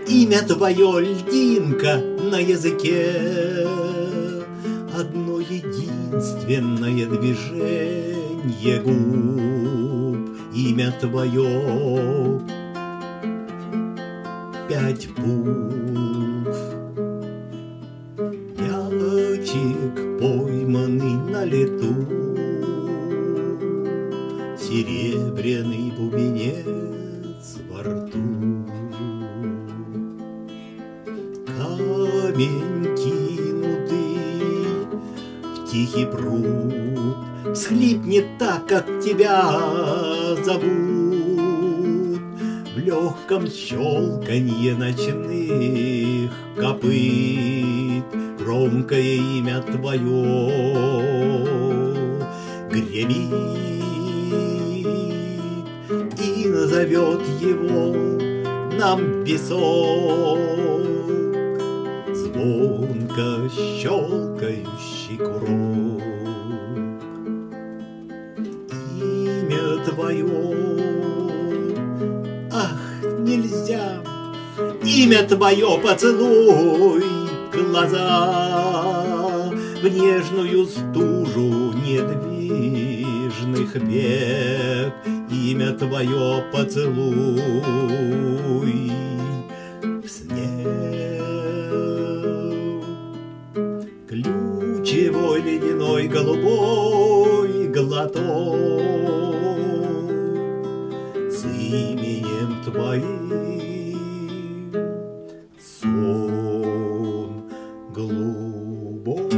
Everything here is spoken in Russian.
Имя твое льдинка на языке, одно единственное движение губ. Имя твое 5 букв. Мячик, пойманный на лету, серебряный бубенец во рту. Камень кинутый в тихий пруд всхлипнет так, как тебя зовут. В легком щелканье ночных копыт громкое имя твое гремит и назовет его нам песок, звонко щелкающий курок. Имя твое, ах, нельзя, имя твое поцелуй глаза в нежную стужу недвижных век. Имя твое поцелуй в сне. Ключевой ледяной голубой глоток с именем твоим сон глубокий.